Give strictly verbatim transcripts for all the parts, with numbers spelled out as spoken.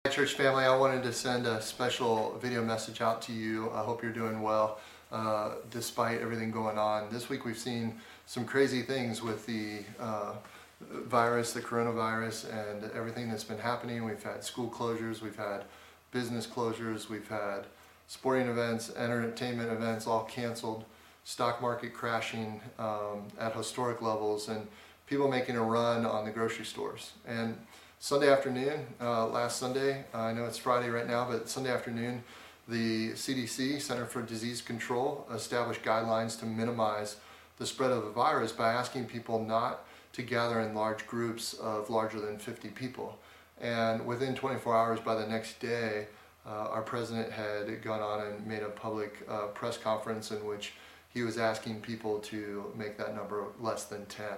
Hi church family, I wanted to send a special video message out to you. I hope you're doing well uh, despite everything going on. This week we've seen some crazy things with the uh, virus, the coronavirus, and everything that's been happening. We've had school closures, we've had business closures, we've had sporting events, entertainment events all canceled, stock market crashing um, at historic levels, and people making a run on the grocery stores. And Sunday afternoon, uh, last Sunday, uh, I know it's Friday right now, but Sunday afternoon, the C D C, Center for Disease Control, established guidelines to minimize the spread of the virus by asking people not to gather in large groups of larger than fifty people. And within twenty-four hours, by the next day, uh, our president had gone on and made a public uh, press conference in which he was asking people to make that number less than ten.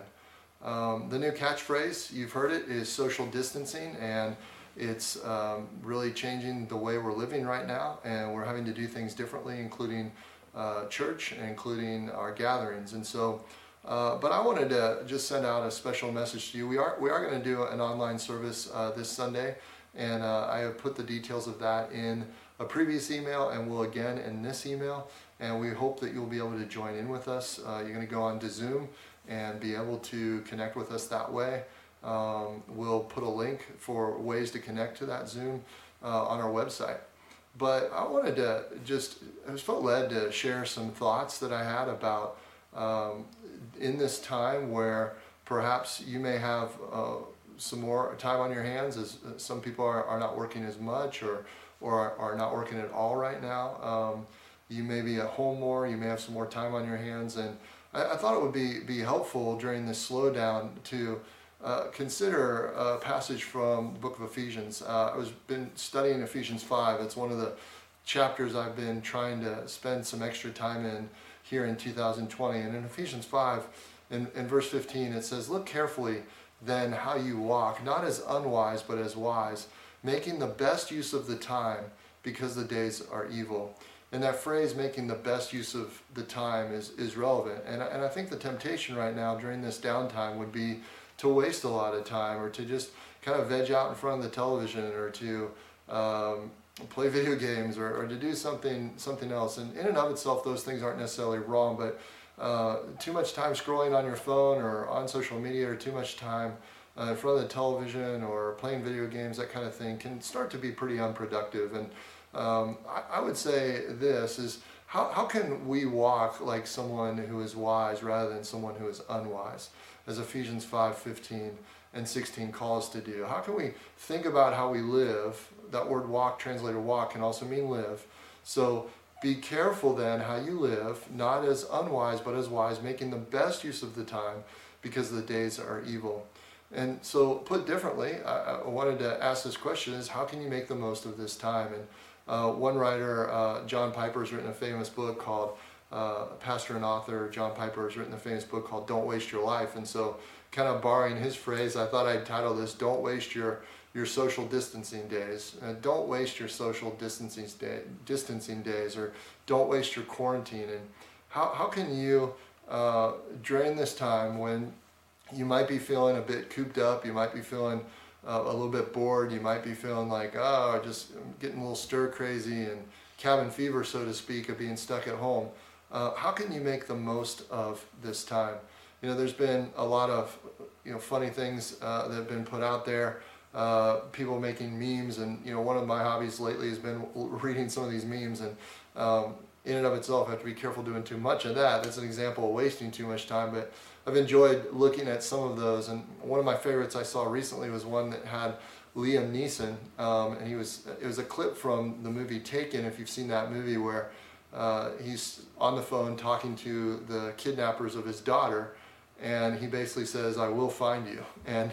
Um, the new catchphrase, you've heard it, is social distancing, and it's um, really changing the way we're living right now, and we're having to do things differently, including uh, church and including our gatherings. And so, uh, but I wanted to just send out a special message to you. We are we are going to do an online service uh, this Sunday, and uh, I have put the details of that in a previous email, and will again in this email. And we hope that you'll be able to join in with us. Uh, you're going to go on to Zoom and be able to connect with us that way. Um, we'll put a link for ways to connect to that Zoom uh, on our website. But I wanted to just, I just felt led to share some thoughts that I had about um, in this time where perhaps you may have uh, some more time on your hands, as some people are, are not working as much or, or are, are not working at all right now. Um, you may be at home more, you may have some more time on your hands, and I thought it would be, be helpful during this slowdown to uh, consider a passage from the book of Ephesians. Uh, I was been studying Ephesians five. It's one of the chapters I've been trying to spend some extra time in here in two thousand twenty. And in Ephesians five, in, in verse fifteen, it says, "Look carefully then how you walk, not as unwise but as wise, making the best use of the time, because the days are evil." And that phrase, making the best use of the time, is, is relevant. And, and I think the temptation right now during this downtime would be to waste a lot of time, or to just kind of veg out in front of the television, or to um, play video games, or, or to do something something else. And in and of itself, those things aren't necessarily wrong, but uh, too much time scrolling on your phone or on social media, or too much time uh, in front of the television or playing video games, that kind of thing, can start to be pretty unproductive. And Um, I, I would say this is, how, how can we walk like someone who is wise rather than someone who is unwise, as Ephesians five fifteen and sixteen call us to do? How can we think about how we live? That word walk, translated walk, can also mean live. So be careful then how you live, not as unwise but as wise, making the best use of the time, because the days are evil. And so, put differently, I, I wanted to ask this question: is how can you make the most of this time? And uh, one writer, uh, John Piper, has written a famous book called, uh, pastor and author John Piper has written a famous book called "Don't Waste Your Life." And so, kind of borrowing his phrase, I thought I'd title this "Don't Waste Your Your Social Distancing Days." Uh, don't waste your social distancing day, distancing days, or don't waste your quarantine. And how how can you uh, during this time when you might be feeling a bit cooped up, you might be feeling uh, a little bit bored, you might be feeling like, oh, just getting a little stir crazy and cabin fever, so to speak, of being stuck at home. Uh, how can you make the most of this time? You know, there's been a lot of, you know, funny things uh, that have been put out there. Uh, people making memes, and you know, one of my hobbies lately has been reading some of these memes, and um, in and of itself, I have to be careful doing too much of that. That's an example of wasting too much time, but I've enjoyed looking at some of those. And one of my favorites I saw recently was one that had Liam Neeson, um, and he was it was a clip from the movie Taken, if you've seen that movie, where uh, he's on the phone talking to the kidnappers of his daughter, and he basically says, "I will find you." And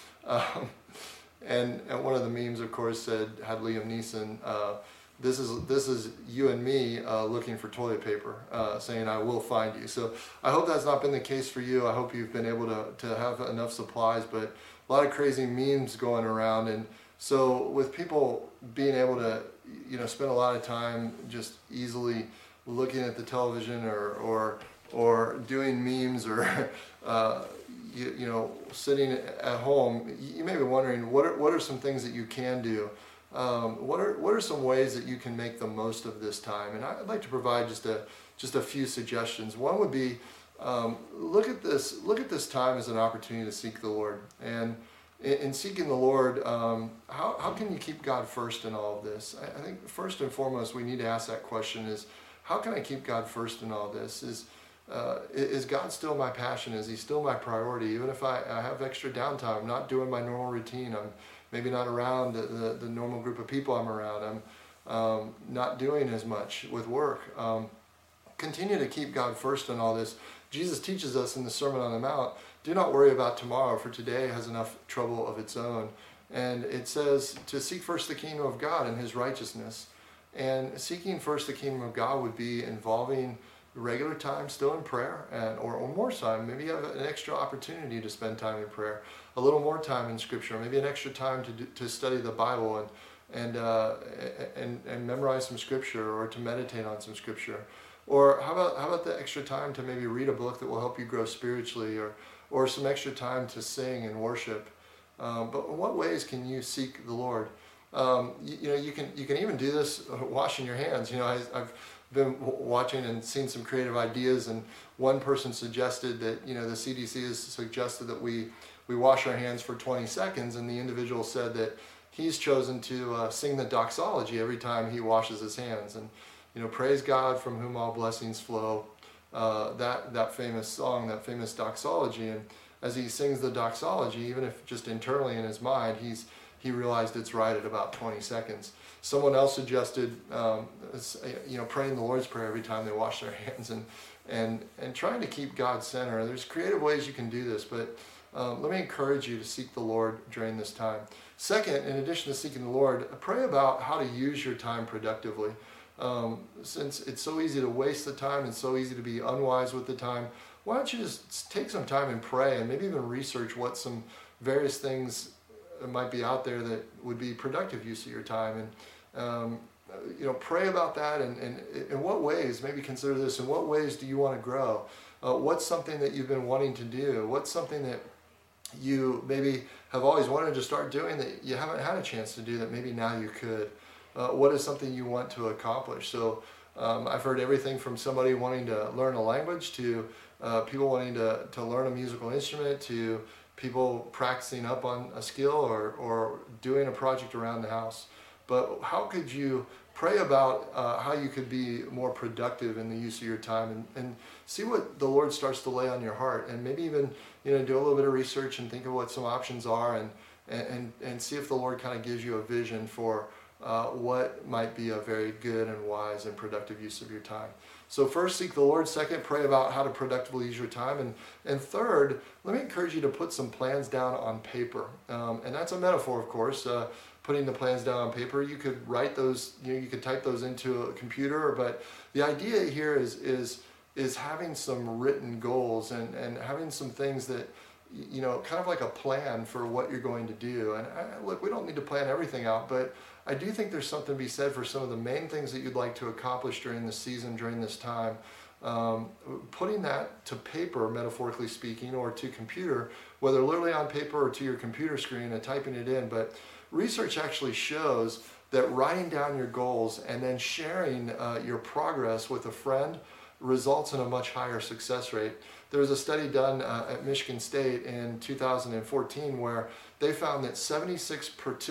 um, and, and one of the memes, of course, said had Liam Neeson. Uh, This is this is you and me uh, looking for toilet paper, uh, saying, "I will find you." So I hope that's not been the case for you. I hope you've been able to, to have enough supplies, but a lot of crazy memes going around. And so with people being able to, you know, spend a lot of time just easily looking at the television, or or, or doing memes, or uh, you, you know, sitting at home, you may be wondering, what are, what are some things that you can do Um, what are what are some ways that you can make the most of this time? And I'd like to provide just a just a few suggestions. One would be um, look at this look at this time as an opportunity to seek the Lord. And in, in seeking the Lord, um, how how can you keep God first in all of this? I, I think first and foremost we need to ask that question: is how can I keep God first in all this? Is uh, is God still my passion? Is He still my priority? Even if I, I have extra downtime, I'm not doing my normal routine. I'm maybe not around the, the, the normal group of people I'm around. I'm um, not doing as much with work. Um, continue to keep God first in all this. Jesus teaches us in the Sermon on the Mount, do not worry about tomorrow, for today has enough trouble of its own. And it says to seek first the kingdom of God and His righteousness. And seeking first the kingdom of God would be involving regular time still in prayer, and or, or more time. Maybe you have an extra opportunity to spend time in prayer, a little more time in Scripture, maybe an extra time to do, to study the Bible and and, uh, and and memorize some Scripture, or to meditate on some Scripture. Or how about how about the extra time to maybe read a book that will help you grow spiritually, or or some extra time to sing and worship. Um, but in what ways can you seek the Lord? Um, you, you know, you can you can even do this washing your hands. You know, I, I've been watching and seen some creative ideas, and one person suggested that, you know, the C D C has suggested that we we wash our hands for twenty seconds, and the individual said that he's chosen to uh, sing the doxology every time he washes his hands, and, you know, praise God from whom all blessings flow, uh, that that famous song, that famous doxology. And as he sings the doxology, even if just internally in his mind, he's he realized it's right at about twenty seconds. Someone else suggested, um, you know, praying the Lord's Prayer every time they wash their hands, and and and trying to keep God center. There's creative ways you can do this, but um, let me encourage you to seek the Lord during this time. Second, in addition to seeking the Lord, pray about how to use your time productively. Um, since it's so easy to waste the time and so easy to be unwise with the time, why don't you just take some time and pray, and maybe even research what some various things might be out there that would be productive use of your time. And um, you know, pray about that, and, and in what ways, maybe consider this, in what ways do you want to grow? Uh, what's something that you've been wanting to do? What's something that you maybe have always wanted to start doing that you haven't had a chance to do, that maybe now you could? Uh, what is something you want to accomplish? So um, I've heard everything from somebody wanting to learn a language, to uh, people wanting to, to learn a musical instrument, to people practicing up on a skill, or, or doing a project around the house. But how could you pray about uh, how you could be more productive in the use of your time, and, and see what the Lord starts to lay on your heart, and maybe even, you know, do a little bit of research and think of what some options are, and and, and see if the Lord kind of gives you a vision for uh, what might be a very good and wise and productive use of your time. So first, seek the Lord. Second, pray about how to productively use your time. And, and third, let me encourage you to put some plans down on paper. Um, and that's a metaphor, of course, uh, putting the plans down on paper. You could write those, you know, you could type those into a computer, but the idea here is, is, is having some written goals, and, and having some things that, you know, kind of like a plan for what you're going to do. And I, look, we don't need to plan everything out, but I do think there's something to be said for some of the main things that you'd like to accomplish during this season, during this time. Um, putting that to paper, metaphorically speaking, or to computer, whether literally on paper or to your computer screen and typing it in. But research actually shows that writing down your goals and then sharing uh, your progress with a friend results in a much higher success rate. There was a study done uh, at Michigan State in two thousand fourteen where they found that seventy-six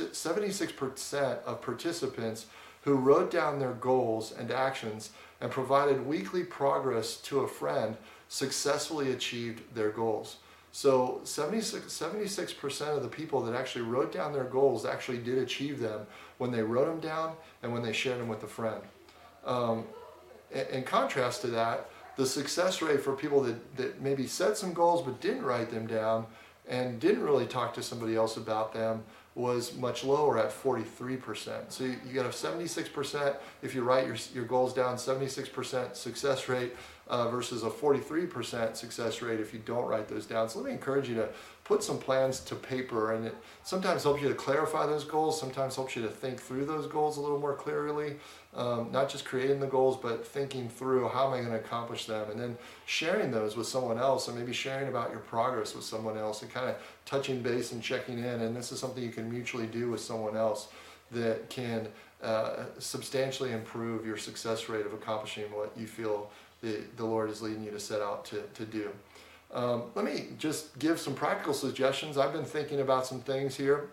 percent of participants who wrote down their goals and actions and provided weekly progress to a friend successfully achieved their goals. So seventy-six percent of the people that actually wrote down their goals actually did achieve them when they wrote them down and when they shared them with a friend. Um, in contrast to that, the success rate for people that, that maybe set some goals but didn't write them down and didn't really talk to somebody else about them was much lower at forty-three percent. So you, you got a seventy-six percent if you write your, your goals down, seventy-six percent success rate uh, versus a forty-three percent success rate if you don't write those down. So let me encourage you to put some plans to paper, and it sometimes helps you to clarify those goals, sometimes helps you to think through those goals a little more clearly, um, not just creating the goals, but thinking through how am I going to accomplish them, and then sharing those with someone else, and maybe sharing about your progress with someone else, and kind of touching base and checking in. And this is something you can mutually do with someone else. that can uh, substantially improve your success rate of accomplishing what you feel the, the Lord is leading you to set out to, to do. Um, let me just give some practical suggestions. I've been thinking about some things here,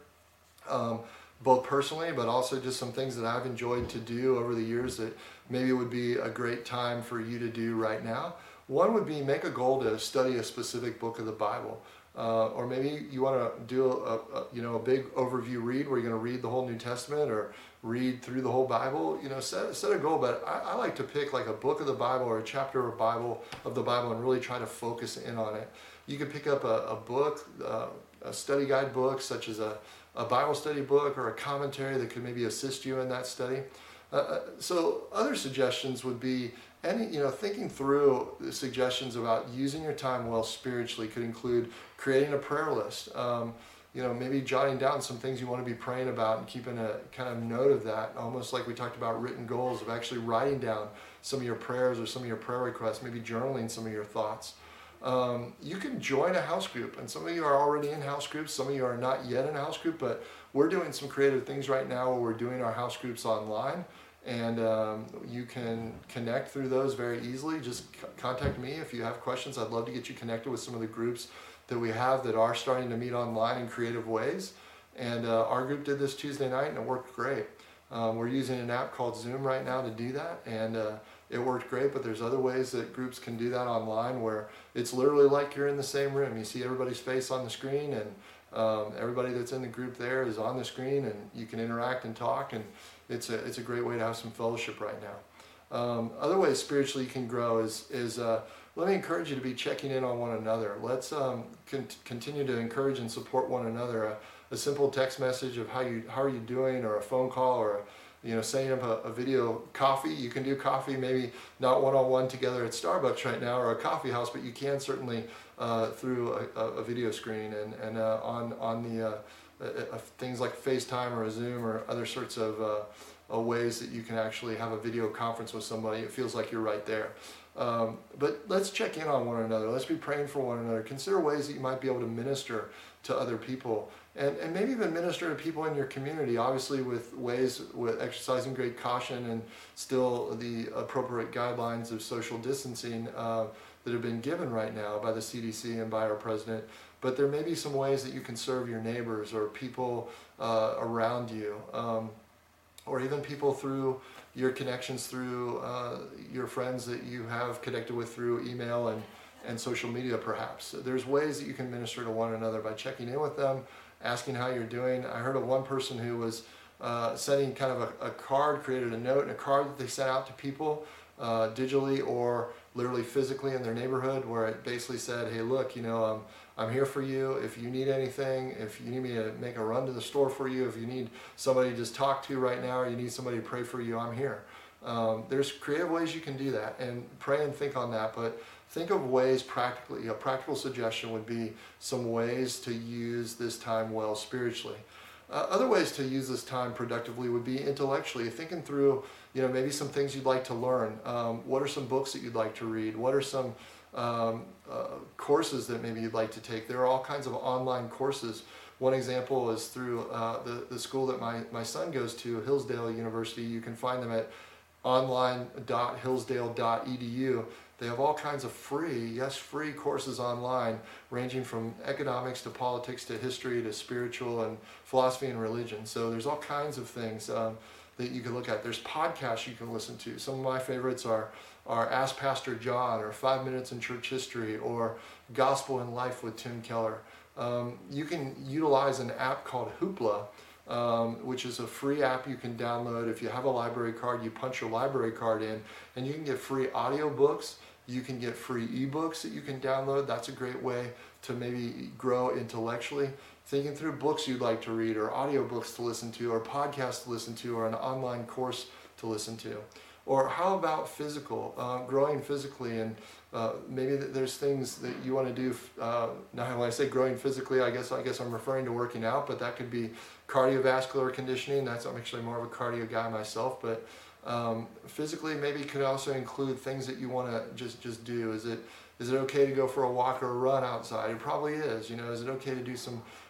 um, both personally, but also just some things that I've enjoyed to do over the years that maybe would be a great time for you to do right now. One would be make a goal to study a specific book of the Bible. Uh, or maybe you want to do a, a you know a big overview read where you're going to read the whole New Testament or read through the whole Bible. You know, set set a goal. But I, I like to pick like a book of the Bible or a chapter of Bible of the Bible and really try to focus in on it. You could pick up a, a book, uh, a study guide book, such as a, a Bible study book or a commentary that could maybe assist you in that study. Uh, so other suggestions would be any, you know, thinking through the suggestions about using your time well spiritually could include creating a prayer list. Um, you know, maybe jotting down some things you want to be praying about and keeping a kind of note of that, almost like we talked about written goals, of actually writing down some of your prayers or some of your prayer requests, maybe journaling some of your thoughts. Um, you can join a house group, and some of you are already in house groups, some of you are not yet in a house group, but we're doing some creative things right now where we're doing our house groups online. And um, you can connect through those very easily. Just c- contact me if you have questions. I'd love to get you connected with some of the groups that we have that are starting to meet online in creative ways. And uh, our group did this Tuesday night and it worked great. Um, we're using an app called Zoom right now to do that, and uh, it worked great, but there's other ways that groups can do that online where it's literally like you're in the same room. You see everybody's face on the screen, and um, everybody that's in the group there is on the screen, and you can interact and talk, and it's a, it's a great way to have some fellowship right now. Um, other ways spiritually you can grow is, is uh, let me encourage you to be checking in on one another. Let's um, con- continue to encourage and support one another. A, a simple text message of how you how are you doing, or a phone call, or a, you know, setting up a, a video coffee. You can do coffee, maybe not one-on-one together at Starbucks right now or a coffee house, but you can certainly uh, through a, a video screen and, and uh, on, on the uh, uh, uh, things like FaceTime or a Zoom or other sorts of uh, uh, ways that you can actually have a video conference with somebody. It feels like you're right there. Um, but let's check in on one another. Let's be praying for one another. Consider ways that you might be able to minister to other people, and, and maybe even minister to people in your community, obviously with ways, with exercising great caution and still the appropriate guidelines of social distancing uh, that have been given right now by the C D C and by our president. But there may be some ways that you can serve your neighbors or people uh, around you, um, or even people through your connections through uh, your friends that you have connected with through email and, and social media perhaps. There's ways that you can minister to one another by checking in with them, asking how you're doing. I heard of one person who was uh, sending kind of a, a card, created a note and a card that they sent out to people uh, digitally or literally physically in their neighborhood, where it basically said, hey, look, you know, um, I'm here for you. If you need anything, if you need me to make a run to the store for you, if you need somebody to just talk to right now, or you need somebody to pray for you, I'm here. Um, there's creative ways you can do that, and pray and think on that, but think of ways practically. A practical suggestion would be some ways to use this time well spiritually. Uh, other ways to use this time productively would be intellectually, thinking through, you know, maybe some things you'd like to learn. Um, what are some books that you'd like to read? What are some um, uh, courses that maybe you'd like to take? There are all kinds of online courses. One example is through uh, the, the school that my, my son goes to, Hillsdale University. You can find them at online dot hillsdale dot e d u. They have all kinds of free, yes, free courses online, ranging from economics to politics to history to spiritual and philosophy and religion. So there's all kinds of things um, that you can look at. There's podcasts you can listen to. Some of my favorites are, are Ask Pastor John, or Five Minutes in Church History, or Gospel in Life with Tim Keller. Um, you can utilize an app called Hoopla, Um, which is a free app you can download. If you have a library card, you punch your library card in, and you can get free audiobooks. You can get free ebooks that you can download. That's a great way to maybe grow intellectually. Thinking through books you'd like to read, or audiobooks to listen to, or podcasts to listen to, or an online course to listen to. Or how about physical, uh, growing physically, and uh, maybe there's things that you want to do. Uh, now, when I say growing physically, I guess I guess I'm referring to working out, but that could be cardiovascular conditioning. That's I'm actually more of a cardio guy myself, but um, physically maybe could also include things that you want to just just do. Is it is it okay to go for a walk or a run outside? It probably is. You know, is it okay to do some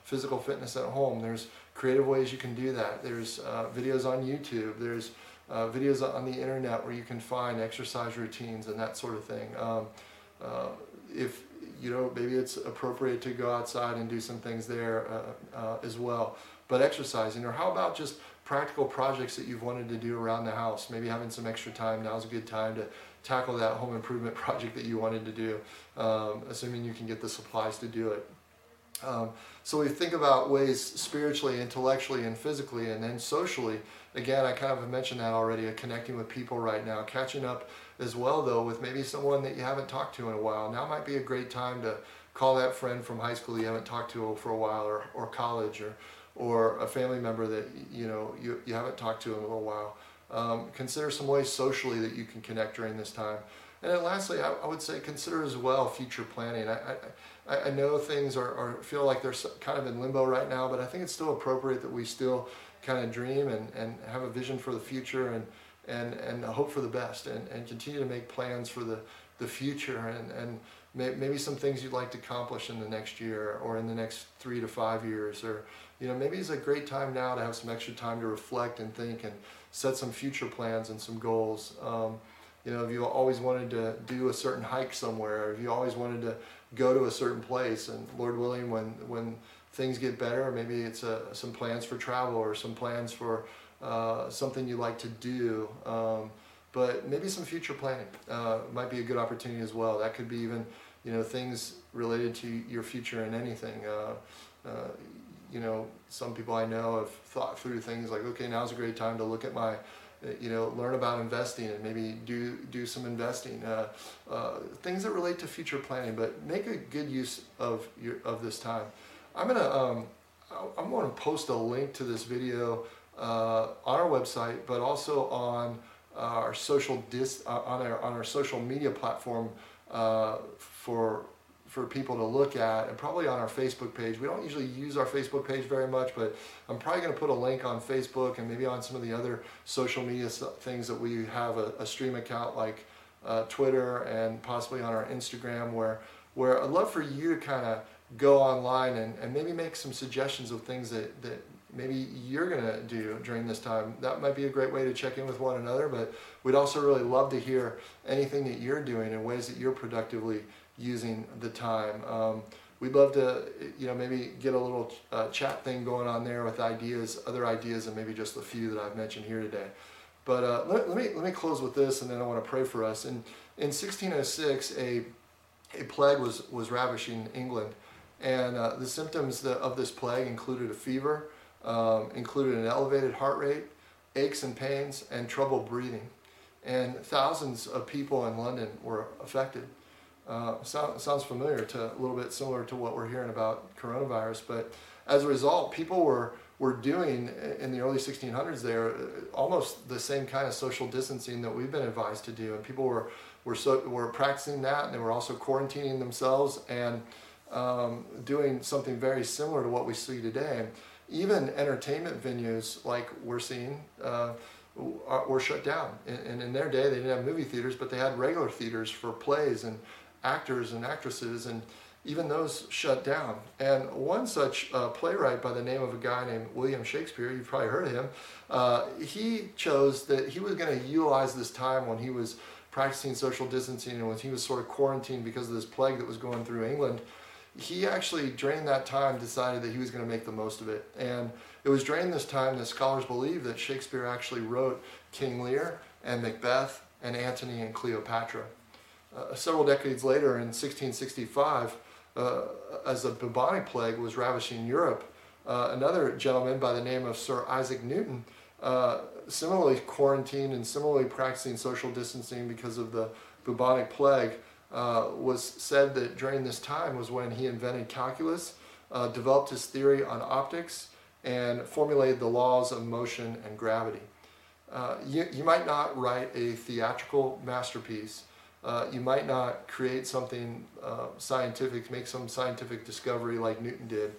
physical fitness at home. There's creative ways you can do that. There's uh, videos on YouTube. There's uh, videos on the internet where you can find exercise routines and that sort of thing. Um, uh, if you know, maybe it's appropriate to go outside and do some things there uh, uh, as well. But exercising, or how about just practical projects that you've wanted to do around the house? Maybe having some extra time, now's a good time to tackle that home improvement project that you wanted to do, um, assuming you can get the supplies to do it. Um, so we think about ways spiritually, intellectually, and physically, and then socially. Again, I kind of mentioned that already, uh, connecting with people right now, catching up as well though with maybe someone that you haven't talked to in a while. Now might be a great time to call that friend from high school you haven't talked to for a while, or, or college, or, or a family member that you know you, you haven't talked to in a little while. Um, consider some ways socially that you can connect during this time. And then lastly, I, I would say consider as well future planning. I, I, I know things are, are feel like they're kind of in limbo right now, but I think it's still appropriate that we still kind of dream and, and have a vision for the future, and and, and hope for the best, and, and continue to make plans for the, the future, and, and may, maybe some things you'd like to accomplish in the next year or in the next three to five years. Or, you know, maybe it's a great time now to have some extra time to reflect and think and set some future plans and some goals. Um, you know, if you always wanted to do a certain hike somewhere, or if you always wanted to go to a certain place, and Lord willing, when, when things get better, maybe it's a, some plans for travel, or some plans for uh, something you like to do, um, but maybe some future planning uh, might be a good opportunity as well. That could be even, you know, things related to your future in anything. Uh, uh, you know, some people I know have thought through things like, okay, now's a great time to look at my, you know, learn about investing and maybe do do some investing, uh, uh, things that relate to future planning. But make a good use of your of this time. I'm gonna um, I'm going to post a link to this video uh, on our website, but also on uh, our social dis uh, on our on our social media platform uh, for. for people to look at, and probably on our Facebook page. We don't usually use our Facebook page very much, but I'm probably going to put a link on Facebook and maybe on some of the other social media things that we have a, a stream account, like uh, Twitter, and possibly on our Instagram, where where I'd love for you to kind of go online and, and maybe make some suggestions of things that, that maybe you're going to do during this time. That might be a great way to check in with one another, but we'd also really love to hear anything that you're doing in ways that you're productively using the time. Um, we'd love to, you know, maybe get a little uh, chat thing going on there with ideas, other ideas, and maybe just a few that I've mentioned here today. But uh, let, let me let me close with this, and then I want to pray for us. In in sixteen oh six, a a plague was was ravishing England, and uh, the symptoms of this plague included a fever, um, included an elevated heart rate, aches and pains, and trouble breathing, and thousands of people in London were affected. Uh, sound, sounds familiar to a little bit similar to what we're hearing about coronavirus, but as a result, people were were doing in the early sixteen hundreds there almost the same kind of social distancing that we've been advised to do, and people were were so were practicing that, and they were also quarantining themselves and um, doing something very similar to what we see today. And even entertainment venues like we're seeing uh, were shut down. And in their day, they didn't have movie theaters, but they had regular theaters for plays and actors and actresses, and even those shut down. And one such uh, playwright by the name of a guy named William Shakespeare, you've probably heard of him, uh, he chose that he was going to utilize this time when he was practicing social distancing and when he was sort of quarantined because of this plague that was going through England. He actually, during that time, decided that he was going to make the most of it. And it was during this time that scholars believe that Shakespeare actually wrote King Lear and Macbeth and Antony and Cleopatra. Uh, several decades later, in sixteen sixty-five, uh, as the bubonic plague was ravishing Europe, uh, another gentleman by the name of Sir Isaac Newton, uh, similarly quarantined and similarly practicing social distancing because of the bubonic plague, uh, was said that during this time was when he invented calculus, uh, developed his theory on optics, and formulated the laws of motion and gravity. Uh, you, you might not write a theatrical masterpiece. Uh, you might not create something uh, scientific, make some scientific discovery like Newton did,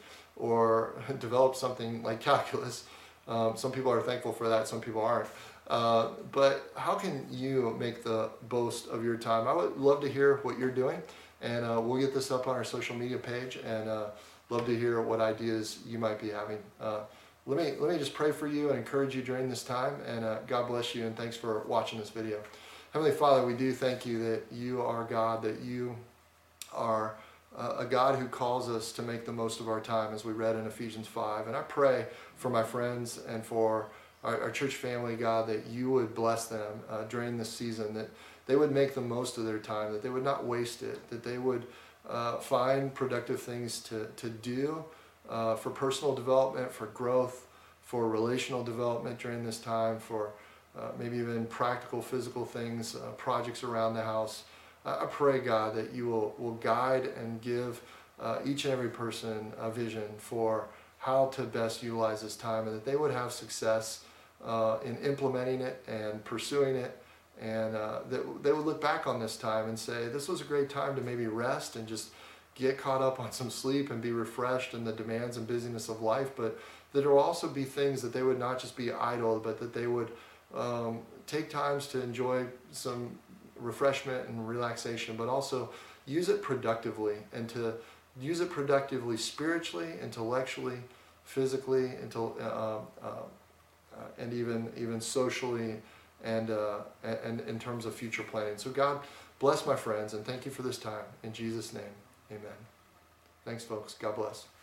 or develop something like calculus. Um, some people are thankful for that, some people aren't. Uh, but how can you make the most of your time? I would love to hear what you're doing, and uh, we'll get this up on our social media page, and uh, love to hear what ideas you might be having. Uh, let me let me just pray for you and encourage you during this time, and uh, God bless you, and thanks for watching this video. Heavenly Father, we do thank you that you are God, that you are uh, a God who calls us to make the most of our time, as we read in Ephesians five. And I pray for my friends and for our, our church family, God, that you would bless them uh, during this season, that they would make the most of their time, that they would not waste it, that they would uh, find productive things to, to do uh, for personal development, for growth, for relational development during this time, for uh, maybe even practical physical things, uh, projects around the house. I pray, God, that you will, will guide and give uh, each and every person a vision for how to best utilize this time, and that they would have success uh, in implementing it and pursuing it, and uh, that they would look back on this time and say, this was a great time to maybe rest and just get caught up on some sleep and be refreshed in the demands and busyness of life, but that there will also be things that they would not just be idle, but that they would um, take times to enjoy some refreshment and relaxation, but also use it productively, and to use it productively spiritually, intellectually, physically, until uh, uh, uh, and even even socially, and uh, and in terms of future planning. So God bless my friends, and thank you for this time. In Jesus' name, amen. Thanks, folks. God bless.